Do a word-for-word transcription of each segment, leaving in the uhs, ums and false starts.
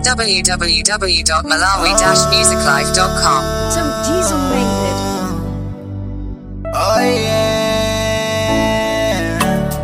w w w dot malawi dash music life dot com. Some diesel made it. Oh yeah.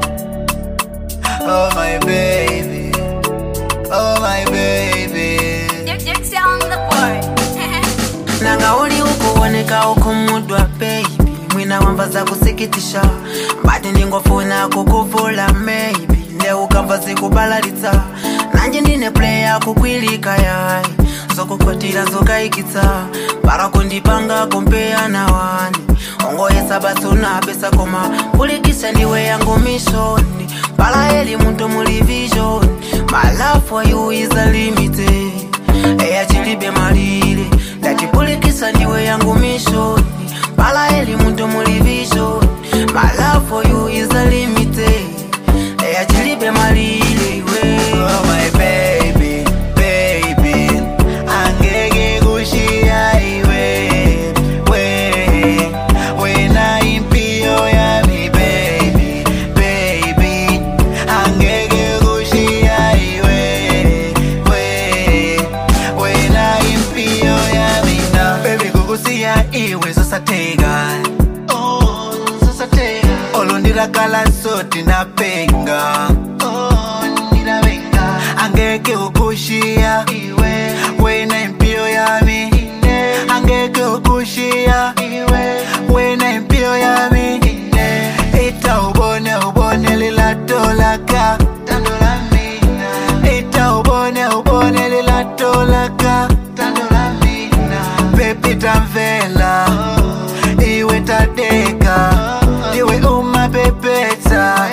Oh my baby. Oh my baby. Just on the board. Nanga uli ukuoneka ukumudwa baby. Mwina wamba za kusikitisha. Mbati ningofuna kukuvula maybe. Ne ukamba zikubalalitsa. Nanje ndine player kukwilika yai. Zokukwatira zokaikitsa. Para kundipanga kompea na wani. Ongo yesa basuna pesa koma. Kulikisha ndiwe yangu mishoni. Pala eli muntu muli vision. My love for you is unlimited. Eya chilibe malile. Dati kulikisha ndiwe yangu mishoni. Pala eli muntu muli vision. My love for you is unlimited. Eya chilibe malile we. Oh my baby, baby. Angege kushia iwe. We, we na impio ya mi baby, baby. Angege kushia iwe. We, we na impio ya mi na. Baby kukusia iwe sosatega. Oh, sosatega. Olondira kala soti na penga. Oh, nina venga. Angeke ukushia iwe. Wena impio yami. Angeke ukushia iwe. Wena impio yami. Ita ubone ubone lila tolaka. Tandola mina. Ita ubone ubone lila tolaka. Tandola mina. Pepi tamvela. Iwe tadeka. Iwe uma pepeta.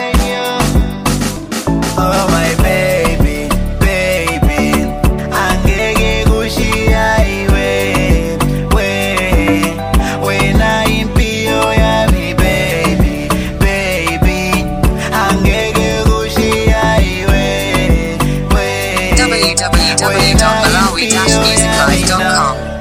Oh my baby, baby. Angege kushia iwe. We, we na impio ya mi baby, baby. Angege kushia iwe. We, w w w dot malawi dash music life dot com.